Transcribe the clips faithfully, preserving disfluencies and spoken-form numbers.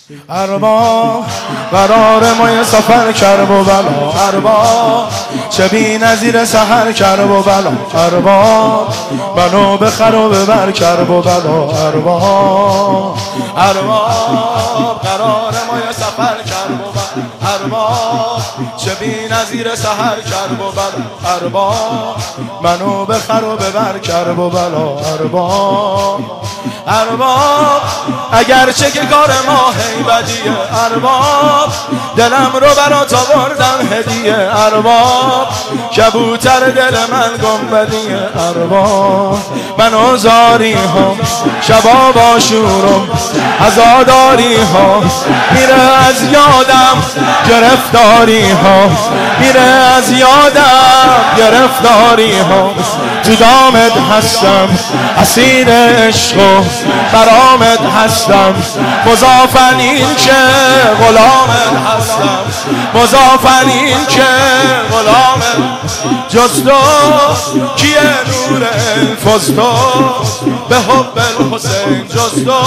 ارباب قرار ما یه سفر کرب و بلا، ارباب چه بی نظیر سحر کرب و بلا، ارباب منو بخر و ببر کرب و بلا، ارباب ارباب قرار ما یه سفر کرب و بلا، ارباب چه بی نظیر سحر کرب و بلا، ارباب منو بخر و ببر کرب و بلا، ارباب ارباب اگرچه که کار ما هی بدیه، ارباب دلم رو برات آوردم هدیه، ارباب کبوتر دل من گنبدیه، ارباب من آزاری ها شبا با شورم عزاداری ها میره از یادم، گرفتاری ها میره از یادم، گرفتاری ها تو دامت هستم، اسیر عشق و برامت هستم، مضافن این که غلامت هستم، مضافن این که غلامت جز تو کیه نور الفز تو به حب الحسین جز تو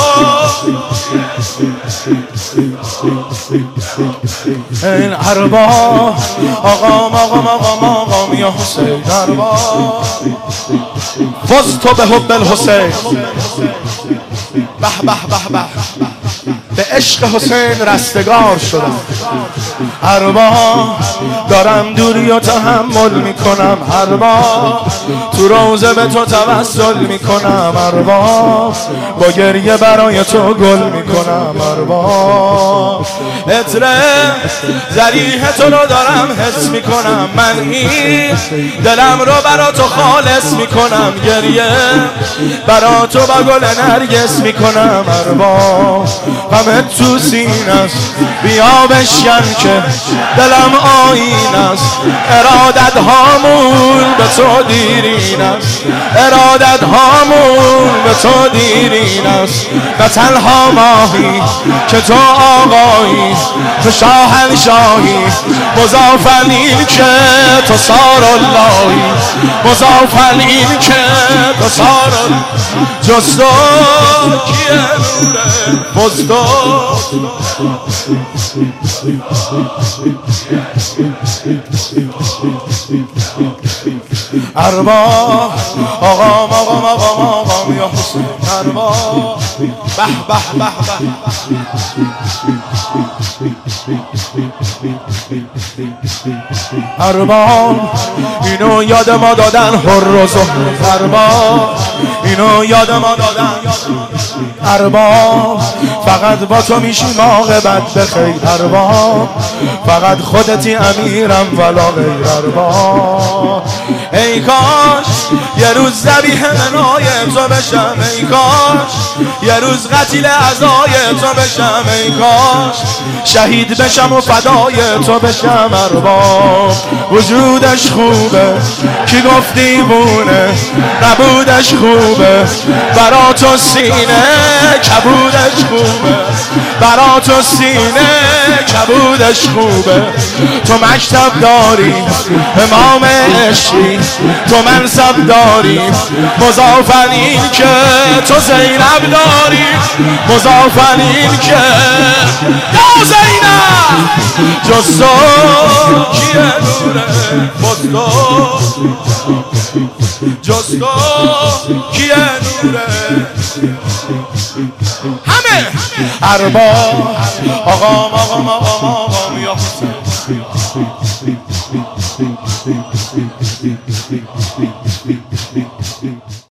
این ارباب آقام آقام آقام آقام یا حسین، ارباب فز تو به حب الحسین، به به به به به عشق حسین رستگار شدم، ارباب دارم دوری و تحمل میکنم، ارباب تو روزه به تو توسل میکنم، ارباب با گریه برای تو گل میکنم، ارباب عطر ذریح تو رو دارم حس میکنم، من این دلم رو برا تو خالص میکنم، گریه برا تو با گل نرگس میکنم، ارباب همه تو سین است بیا بشکن که دلم آیین است، ارادت هامون به تو دیرین است، ارادت هامون به تو دیرین است، نه تنها ماهی که تو آقایی، تو شاهنشاهی، مضافن این که تو سار اللهی، مضافن این که تو سار جز تو کیه نوره فز تو ارباب آقام آقام آقام آقام یا حسین، ارباب به به به به ارباب اینو یاد ما دادن حر و زهر، ارباب اینو یاد ما دادن، ارباب فقط با تو میشیم عاقبت بخیر، ارباب فقط خودتی امیرم ولا غیر، ارباب ای کاش یه روز ذبیح منای تو بشم، ای کاش یه روز قتیل عزای تو بشم، ای کاش شهید بشم و فدای تو بشم، ارباب وجودش خوبه کی گفتی بونه نبودش خوبه، برا تو سینه کبودش خوبه، برا تو سینه کبودش خوبه، تو مکتب داری امام عشقی، تو منصب داری مضافن این که تو زینب داری، مضافن این که یا زینب جز تو کیه نوره فز تو جز تو کیه نوره همه ارباب آقام آقام آقام آقام یا حسین.